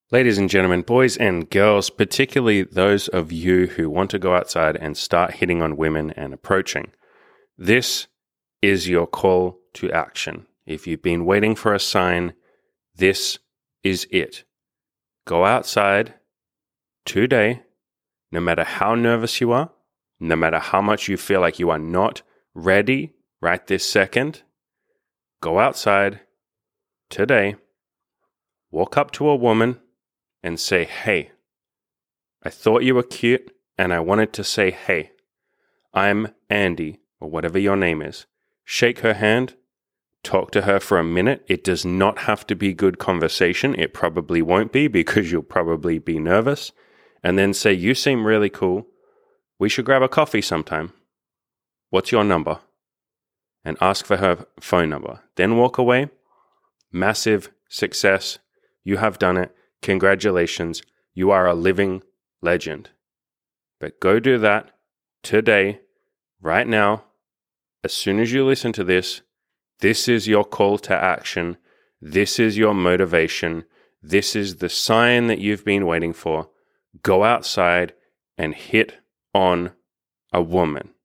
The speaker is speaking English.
Ladies and gentlemen, boys and girls, particularly those of you who want to go outside and start hitting on women and approaching, this is your call to action. If you've been waiting for a sign, this is it. Go outside today, no matter how nervous you are, no matter how much you feel like you are not ready right this second. Go outside today, walk up to a woman and say, "Hey, I thought you were cute and I wanted to say, hey, I'm Andy," or whatever your name is. Shake her hand, talk to her for a minute. It does not have to be good conversation. It probably won't be because you'll probably be nervous. And then say, "You seem really cool. We should grab a coffee sometime. What's your number?" And ask for her phone number. Then walk away. Massive success. You have done it. Congratulations. You are a living legend. But go do that today, right now. As soon as you listen to this, this is your call to action. This is your motivation. This is the sign that you've been waiting for. Go outside and hit on a woman.